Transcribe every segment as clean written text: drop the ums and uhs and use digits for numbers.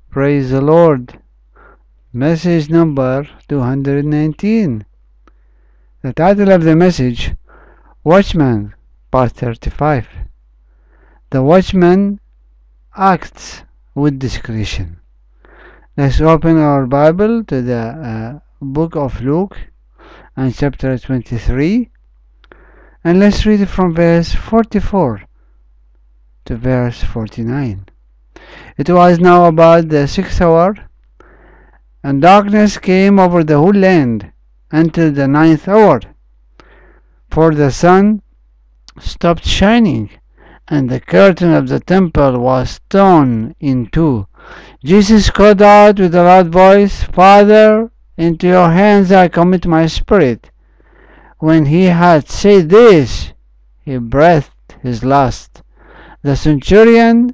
Praise the Lord. Message number 219. The title of the message, Watchman, part 35. The watchman acts with discretion. Let's open our Bible to the book of Luke and chapter 23, and let's read it from verse 44 to verse 49. It was now about the 6th hour, and darkness came over the whole land until the 9th hour, for the sun stopped shining, and the curtain of the temple was torn in two. Jesus called out with a loud voice, Father, into your hands I commit my spirit. When he had said this, he breathed his last. The centurion,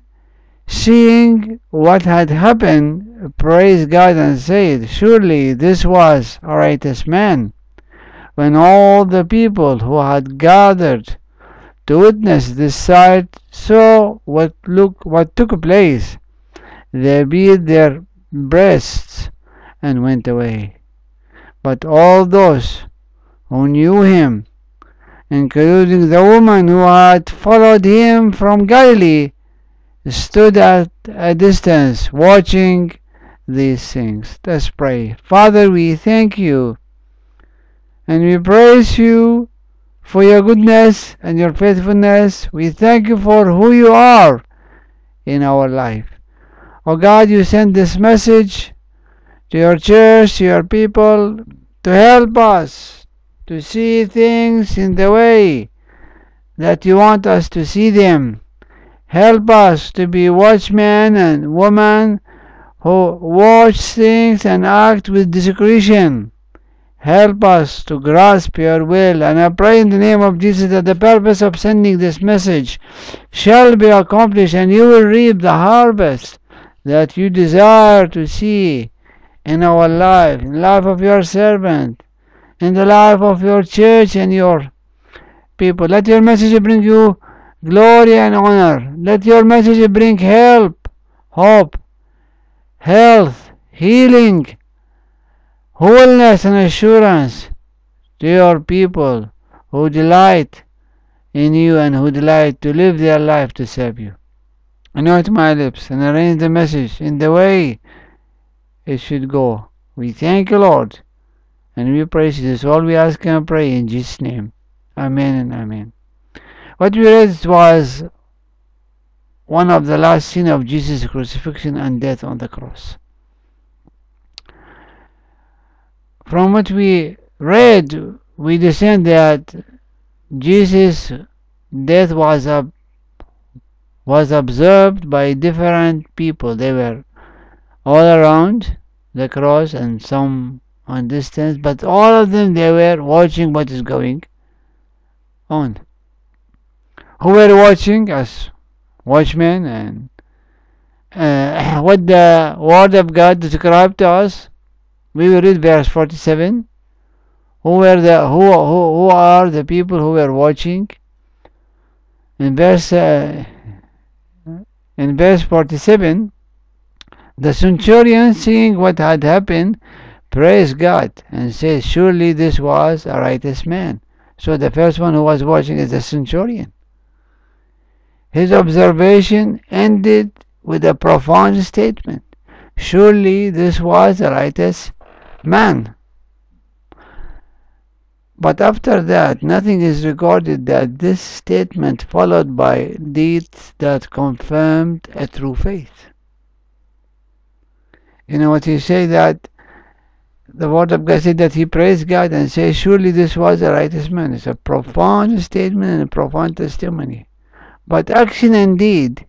seeing what had happened, praised God and said, Surely this was a righteous man. When all the people who had gathered to witness this sight saw what took place, they beat their breasts and went away. But all those who knew him, including the woman who had followed him from Galilee, stood at a distance watching these things. Let's pray. Father, we thank you and we praise you for your goodness and your faithfulness. We thank you for who you are in our life. Oh God, you send this message to your church, to your people, to help us to see things in the way that you want us to see them. Help us to be watchmen and women who watch things and act with discretion. Help us to grasp your will, and I pray in the name of Jesus that the purpose of sending this message shall be accomplished, and you will reap the harvest that you desire to see in our life, in the life of your servant, in the life of your church and your people. Let your message bring you glory and honor. Let your message bring help, hope, health, healing, wholeness and assurance to your people who delight in you and who delight to live their life to serve you. Anoint my lips and arrange the message in the way it should go. We thank you, Lord, and we praise you. This is all we ask and pray in Jesus' name. Amen and amen. What we read was one of the last scenes of Jesus' crucifixion and death on the cross. From what we read, we discern that Jesus' death was observed by different people. They were all around the cross and some on distance, but all of them, they were watching what is going on. Who were watching as watchmen, and what the Word of God described to us. We will read verse 47. Who are the people who were watching? In verse 47, the centurion, seeing what had happened, praised God and said, Surely this was a righteous man. So the first one who was watching is the centurion. His observation ended with a profound statement. Surely this was a righteous man. But after that, nothing is recorded that this statement followed by deeds that confirmed a true faith. You know what he said, that the Word of God said that he praised God and said, Surely this was a righteous man. It's a profound statement and a profound testimony. But action and deed,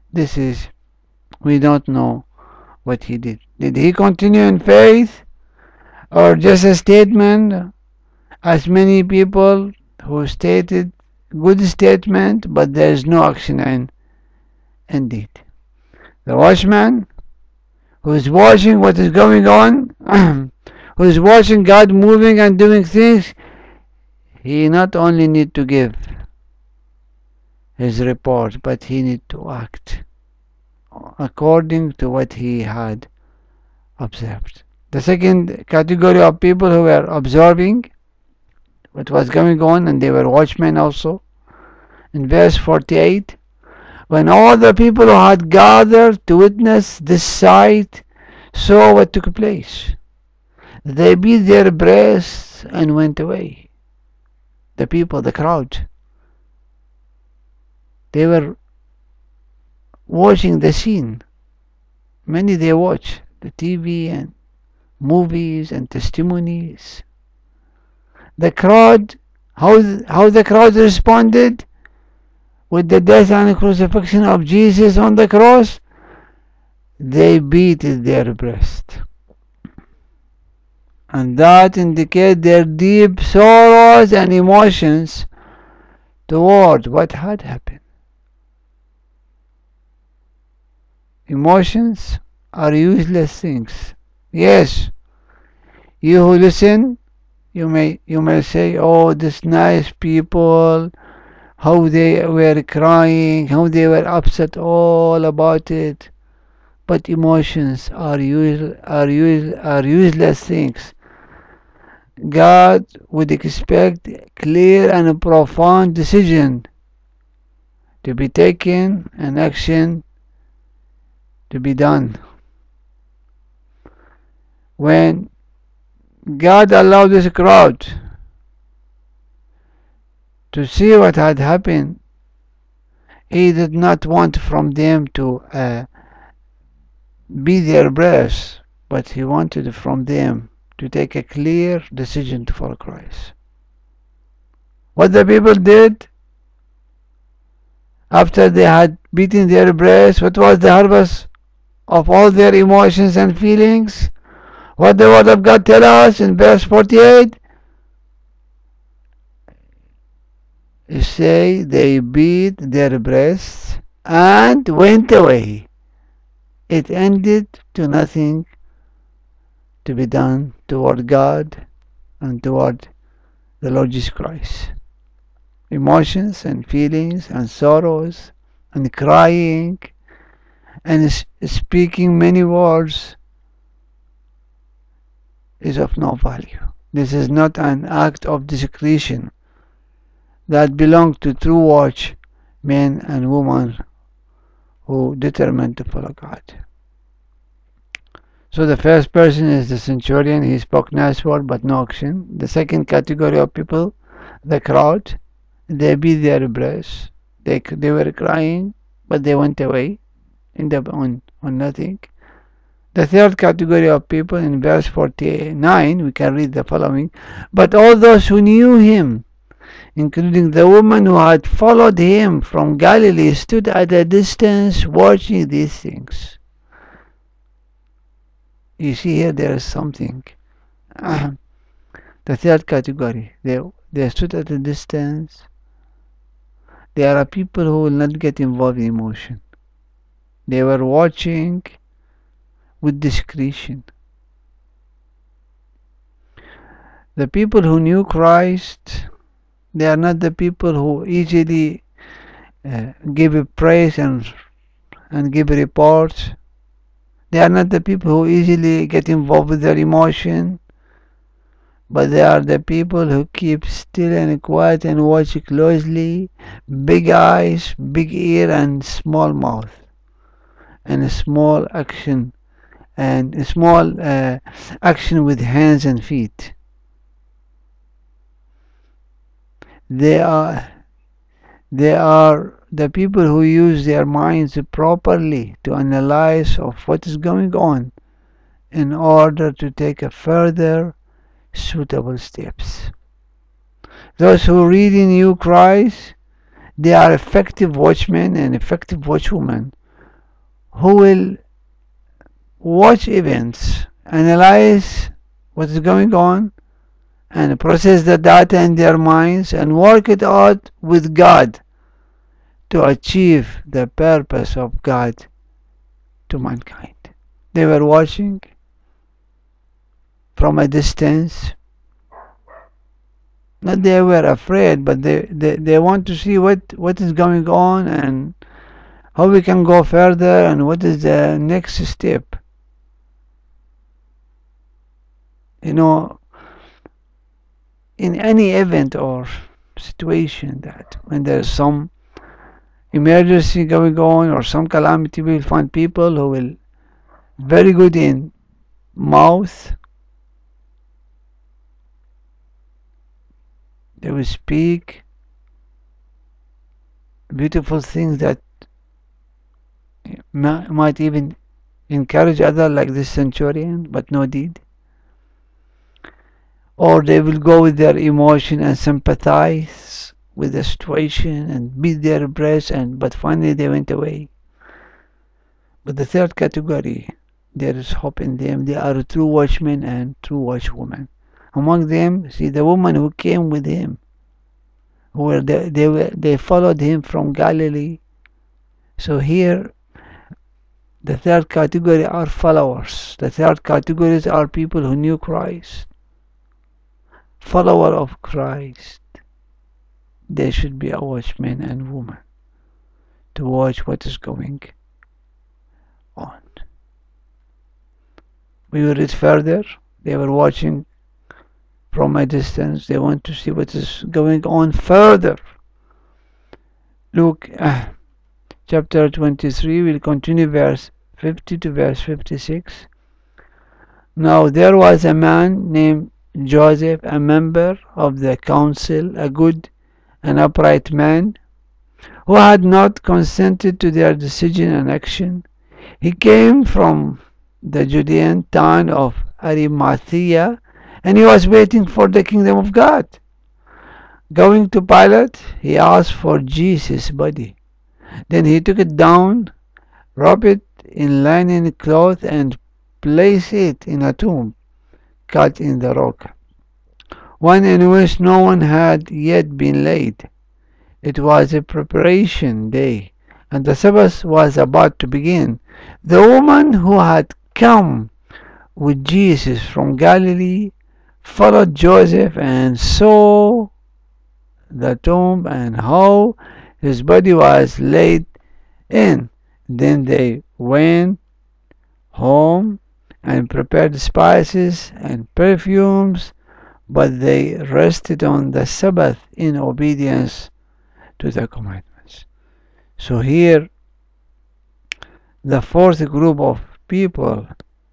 we don't know what he did. Did he continue in faith, or just a statement, as many people who stated good statement, but there is no action and deed? The watchman who is watching what is going on, who is watching God moving and doing things, he not only need to give his report, but he need to act according to what he had observed. The second category of people who were observing what was going on, and they were watchmen also. In verse 48, when all the people who had gathered to witness this sight saw what took place, they beat their breasts and went away. The people, the crowd, they were watching the scene. Many they watch the TV and movies and testimonies. The crowd, how the crowd responded with the death and crucifixion of Jesus on the cross, they beat their breast. And that indicates their deep sorrows and emotions toward what had happened. Emotions are useless things. Yes, you who listen, you may say, oh, these nice people, how they were crying, how they were upset, all about it. But emotions are useless things. God would expect clear and profound decision to be taken and action to be done. When God allowed this crowd to see what had happened, He did not want from them to be their breasts, but He wanted from them to take a clear decision to follow Christ. What the people did after they had beaten their breasts, what was the harvest of all their emotions and feelings? What the Word of God tells us in verse 48? It says they beat their breasts and went away. It ended to nothing to be done toward God and toward the Lord Jesus Christ. Emotions and feelings and sorrows and crying and speaking many words is of no value. This is not an act of discretion that belongs to true watchmen and women who determined to follow God. So the first person is the centurion. He spoke nice word but no action. The second category of people, the crowd, they beat their breasts. They were crying, but they went away, end up on nothing. The third category of people, in verse 49, we can read the following. But all those who knew him, including the woman who had followed him from Galilee, stood at a distance watching these things. You see here there is something. The third category, they stood at a distance. There are people who will not get involved in emotion. They were watching with discretion. The people who knew Christ, they are not the people who easily give a praise and give a report. They are not the people who easily get involved with their emotion, but they are the people who keep still and quiet and watch closely, big eyes, big ear, and small mouth, and a small action, and a small action with hands and feet. They are the people who use their minds properly to analyze of what is going on in order to take a further suitable steps. Those who really knew Christ, they are effective watchmen and effective watchwomen who will watch events, analyze what is going on, and process the data in their minds and work it out with God to achieve the purpose of God to mankind. They were watching from a distance. Not they were afraid, but they want to see what is going on and how we can go further and what is the next step. You know, in any event or situation, that when there's some emergency going on or some calamity, we will find people who will very good in mouth. They will speak beautiful things that might even encourage others, like this centurion, but no deed. Or they will go with their emotion and sympathize with the situation and beat their breast, but finally they went away. But the third category, there is hope in them. They are true watchmen and true watchwomen. Among them, see the woman who came with him, they followed him from Galilee. So here, the third category are followers. The third categories are people who knew Christ. Follower of Christ. They should be a watchman and woman to watch what is going on. We will read further. They were watching from a distance. They want to see what is going on further. Luke chapter 23, we'll continue verse 50 to verse 56. Now there was a man named Joseph, a member of the council, a good and upright man, who had not consented to their decision and action. He came from the Judean town of Arimathea, and he was waiting for the kingdom of God. Going to Pilate, he asked for Jesus' body. Then he took it down, wrapped it in linen cloth, and placed it in a tomb cut in the rock, one in which no one had yet been laid. It was a preparation day, and the Sabbath was about to begin. The woman who had come with Jesus from Galilee followed Joseph and saw the tomb and how his body was laid in. Then they went home and prepared spices and perfumes, but they rested on the Sabbath in obedience to the commandments. So here, the fourth group of people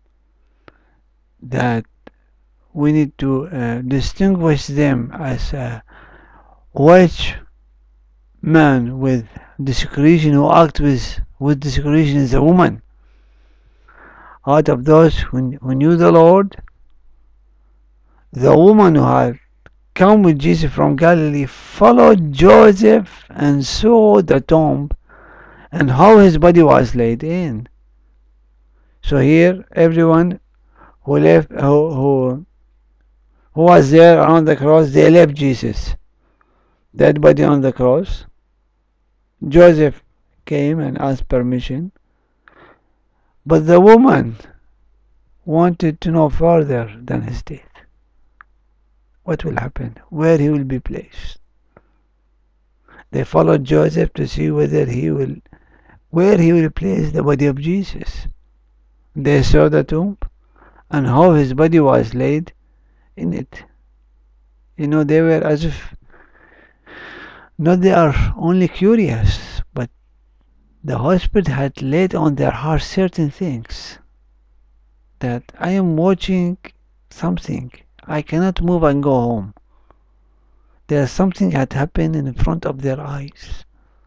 that we need to distinguish them as a watchman with discretion, who act with discretion, is a woman. Out of those who knew the Lord, the woman who had come with Jesus from Galilee followed Joseph and saw the tomb and how his body was laid in. So here, everyone who left, who was there on the cross, they left Jesus, dead body on the cross. Joseph came and asked permission, but the woman wanted to know further than his death. What will happen? Where he will be placed? They followed Joseph to see where he will place the body of Jesus. They saw the tomb and how his body was laid in it. They were as if, not they are only curious, but the Holy Spirit had laid on their hearts certain things, that I am watching something. I cannot move and go home. There's something had happened in front of their eyes.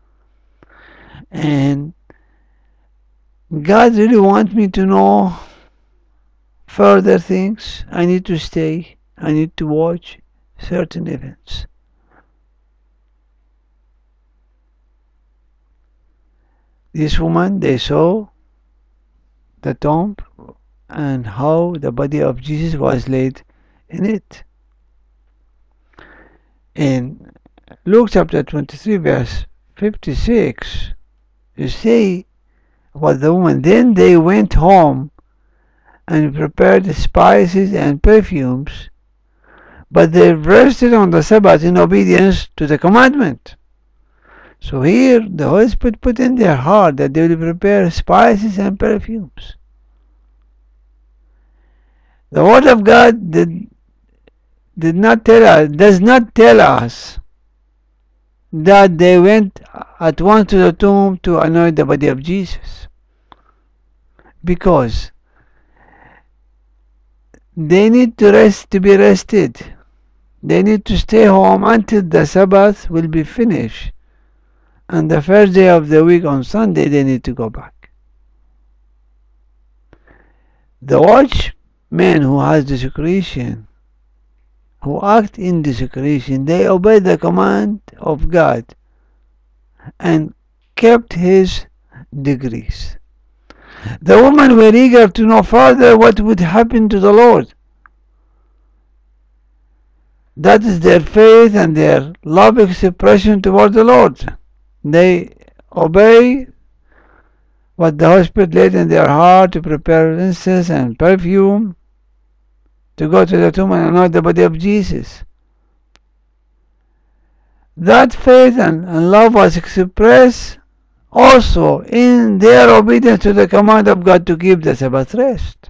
And God really wants me to know further things. I need to stay. I need to watch certain events. This woman, they saw the tomb and how the body of Jesus was laid in it. In Luke chapter 23 verse 56, you see about the woman. Then they went home and prepared spices and perfumes, but they rested on the Sabbath in obedience to the commandment. So here the Holy Spirit put in their heart that they will prepare spices and perfumes. The Word of God does not tell us that they went at once to the tomb to anoint the body of Jesus, because they need to be rested. They need to stay home until the Sabbath will be finished, and the first day of the week on Sunday they need to go back. The watchman who has discretion, who act in discretion, they obey the command of God and kept his degrees. The women were eager to know further what would happen to the Lord. That is their faith and their love expression toward the Lord. They obey what the Holy Spirit laid in their heart to prepare incense and perfume to go to the tomb and anoint the body of Jesus. That faith and love was expressed also in their obedience to the command of God to keep the Sabbath rest.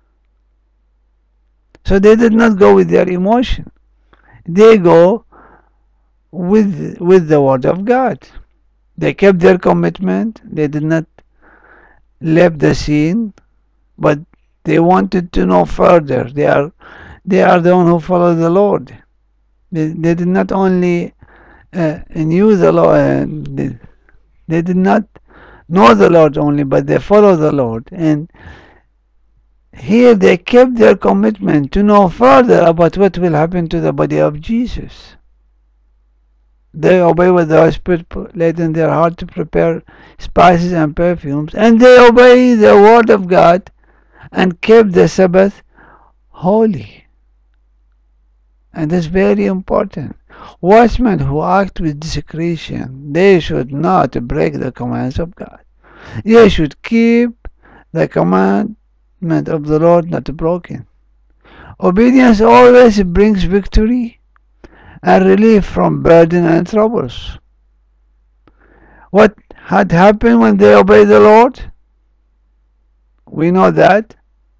So they did not go with their emotion. They go with the Word of God. They kept their commitment. They did not leave the scene, but they wanted to know further. They are the one who follow the Lord. They did not only knew the Lord. They did not know the Lord only, but they follow the Lord. And here they kept their commitment to know further about what will happen to the body of Jesus. They obey what the Holy Spirit laid in their heart to prepare spices and perfumes, and they obey the Word of God and kept the Sabbath holy. And that's very important. Watchmen who act with discretion, they should not break the commands of God. They should keep the commandment of the Lord not broken. Obedience always brings victory and relief from burden and troubles. What had happened when they obeyed the Lord? We know that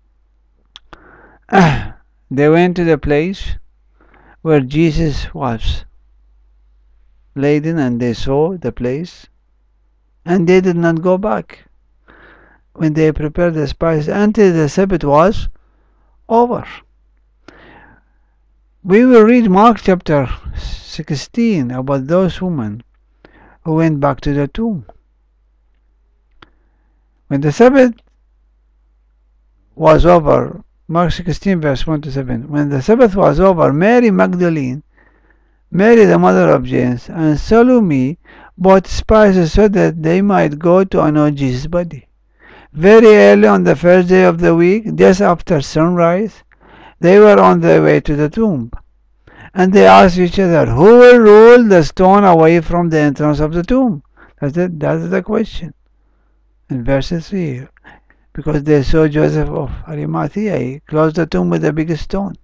they went to the place where Jesus was laden, and they saw the place, and they did not go back when they prepared the spices until the Sabbath was over. We will read Mark chapter 16 about those women who went back to the tomb. When the Sabbath was over, Mark 16 verse 1 to 7, when the Sabbath was over, Mary Magdalene, Mary the mother of James, and Salome bought spices so that they might go to anoint Jesus' body. Very early on the first day of the week, just after sunrise, they were on their way to the tomb. And they asked each other, who will roll the stone away from the entrance of the tomb? That's the question. In verse 3, because they saw Joseph of Arimathea, he closed the tomb with a big stone.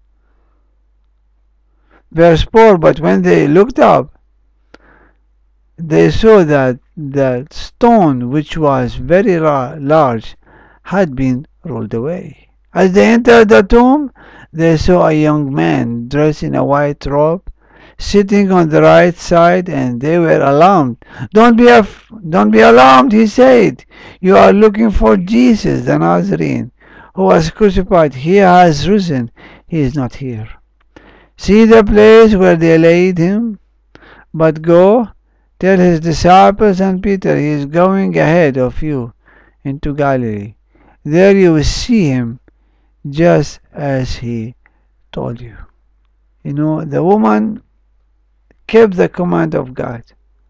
Verse 4, but when they looked up, they saw that the stone, which was very large, had been rolled away. As they entered the tomb, they saw a young man dressed in a white robe sitting on the right side, and they were alarmed. Don't be alarmed, he said. You are looking for Jesus the Nazarene, who was crucified. He has risen. He is not here. See the place where they laid him? But go, tell his disciples and Peter, he is going ahead of you into Galilee. There you will see him, just as he told you. You know, the woman kept the command of God.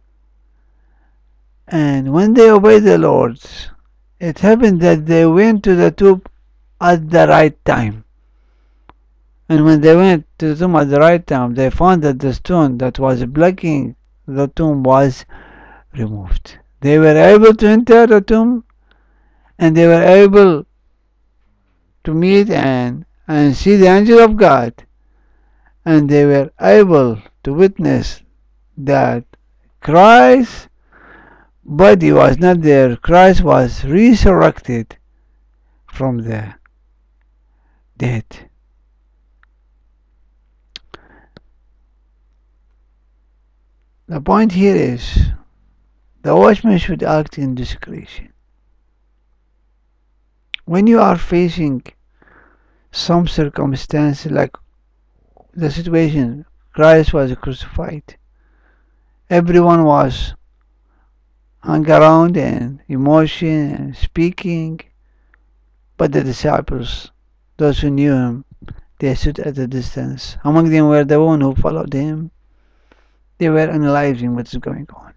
And when they obeyed the Lord, it happened that they went to the tomb at the right time. And when they went to the tomb at the right time, they found that the stone that was blocking the tomb was removed. They were able to enter the tomb, and they were able to meet and see the angel of God, and they were able to witness that Christ body was not there. Christ was resurrected from the dead. The point here is the watchman should act in discretion. When you are facing some circumstance like the situation, Christ was crucified. Everyone was hung around and emotion and speaking, but the disciples, those who knew him, they stood at a distance. Among them were the one who followed him. They were analyzing what is going on.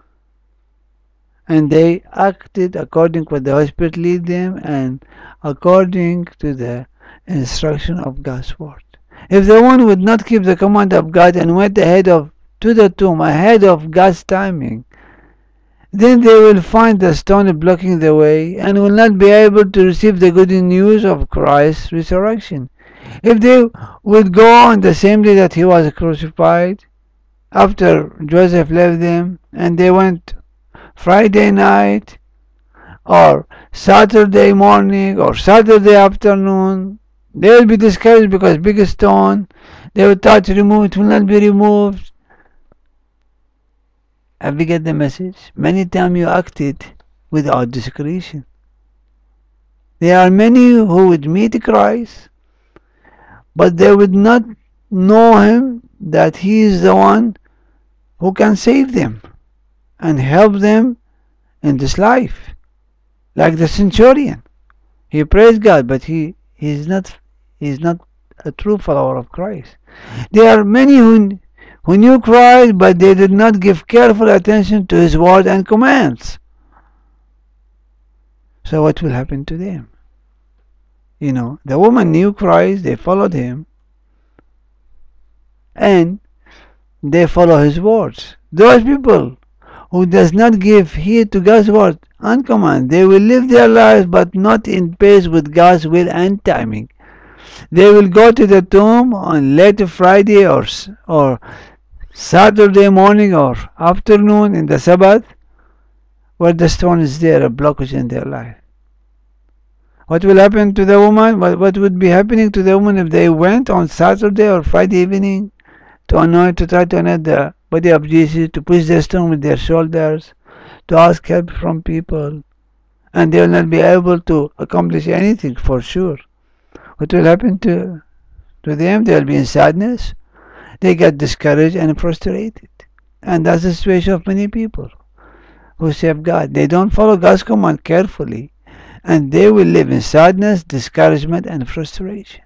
And they acted according to what the Holy Spirit lead them and according to the instruction of God's word. If the one would not keep the command of God and went ahead to the tomb ahead of God's timing, then they will find the stone blocking the way and will not be able to receive the good news of Christ's resurrection. If they would go on the same day that he was crucified, after Joseph left them, and they went Friday night or Saturday morning or Saturday afternoon, they will be discouraged because big stone, they will try to remove it, will not be removed. Have you get the message? Many times you acted without discretion. There are many who would meet Christ, but they would not know him, that he is the one who can save them and help them in this life. Like the centurion. He praised God, but he is not a true follower of Christ. There are many who knew Christ, but they did not give careful attention to his word and commands. So what will happen to them? The woman knew Christ, they followed him, and they follow his words. Those people who does not give heed to God's word and command, they will live their lives but not in pace with God's will and timing. They will go to the tomb on late Friday or Saturday morning or afternoon in the Sabbath, where the stone is there, a blockage in their life. What will happen to the woman? What would be happening to the woman if they went on Saturday or Friday evening to try to anoint the body of Jesus, to push the stone with their shoulders, to ask help from people, and they will not be able to accomplish anything for sure. What will happen to them? They will be in sadness. They get discouraged and frustrated. And that's the situation of many people who serve God. They don't follow God's command carefully, and they will live in sadness, discouragement, and frustration.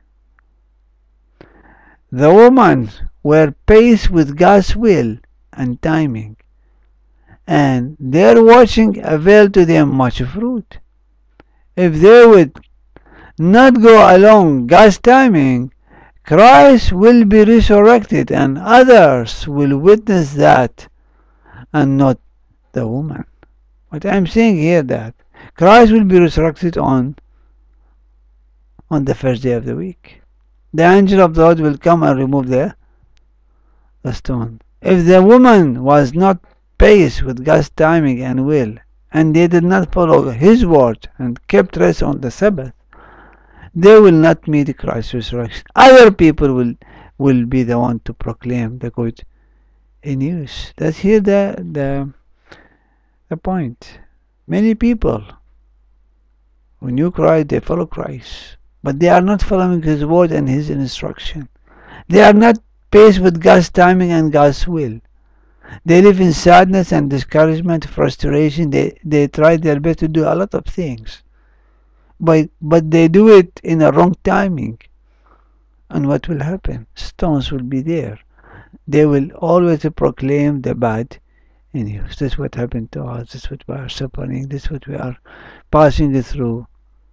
The women were paced with God's will and timing, and their watching availed to them much fruit. If they would not go along God's timing, Christ will be resurrected and others will witness that, and not the woman. What I'm saying here, that Christ will be resurrected on the first day of the week. The angel of the Lord will come and remove the stone. If the woman was not paced with God's timing and will, and they did not follow his word and kept rest on the Sabbath, they will not meet Christ's resurrection. Other people will be the one to proclaim the good news. That's here the point. Many people who knew Christ, they follow Christ, but they are not following his word and his instruction. They are not paced with God's timing and God's will. They live in sadness and discouragement, frustration. They try their best to do a lot of things, but they do it in a wrong timing. And what will happen? Stones will be there. They will always proclaim the bad news. That's what happened to us. That's what we are suffering. That's what we are passing through.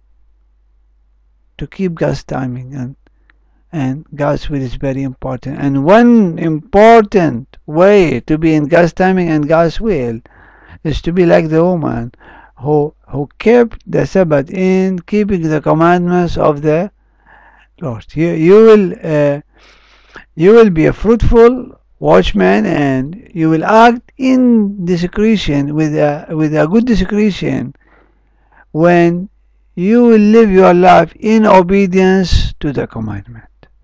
To keep God's timing and God's will is very important. And one important way to be in God's timing and God's will is to be like the woman who kept the Sabbath in keeping the commandments of the Lord. You will be fruitful watchman, and you will act in discretion with a good discretion when you will live your life in obedience to the commandment.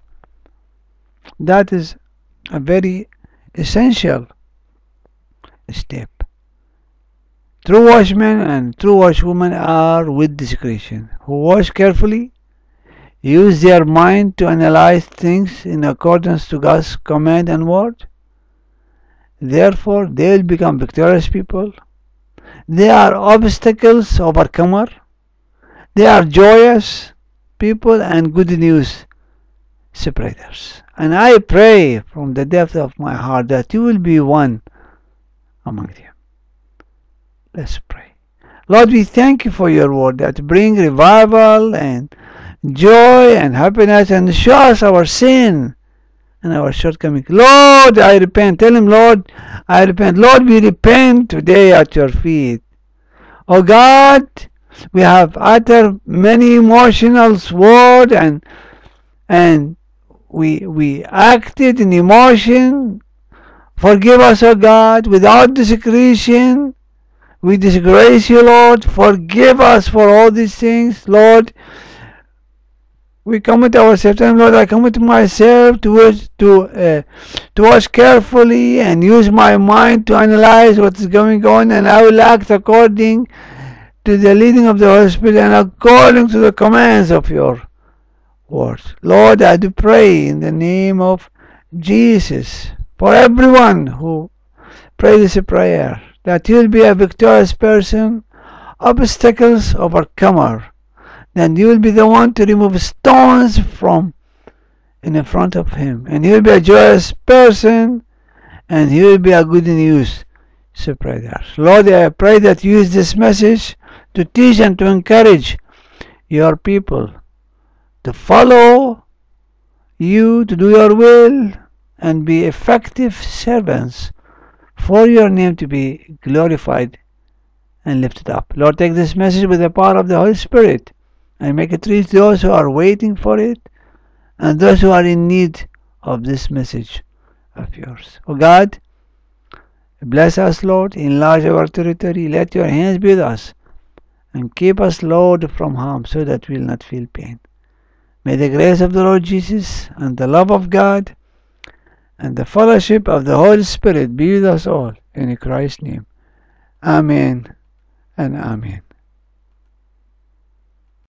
That is a very essential step. True watchmen and true watchwomen are with discretion, who watch carefully, use their mind to analyze things in accordance to God's command and word. Therefore, they will become victorious people. They are obstacles overcomer. They are joyous people and good news spreaders. And I pray from the depth of my heart that you will be one among them. Let's pray. Lord, we thank you for your word that bring revival and joy and happiness and show us our sin and our shortcomings. Lord, I repent. Tell him, Lord, I repent. Lord, we repent today at your feet. Oh God, we have uttered many emotional words and we acted in emotion. Forgive us, O God, without discretion. We disgrace you, Lord. Forgive us for all these things, Lord. We commit ourselves, and Lord, I commit myself to watch carefully and use my mind to analyze what is going on, and I will act according to the leading of the Holy Spirit and according to the commands of your words. Lord, I do pray in the name of Jesus for everyone who prays this prayer, that you will be a victorious person, obstacles overcomer. Then you will be the one to remove stones from in front of him. And he will be a joyous person, and he will be a good news spreader. Lord, I pray that you use this message to teach and to encourage your people to follow you, to do your will, and be effective servants for your name to be glorified and lifted up. Lord, take this message with the power of the Holy Spirit and make it reach those who are waiting for it and those who are in need of this message of yours. Oh God, bless us, Lord, enlarge our territory, let your hands be with us, and keep us, Lord, from harm so that we will not feel pain. May the grace of the Lord Jesus and the love of God and the fellowship of the Holy Spirit be with us all in Christ's name. Amen and amen.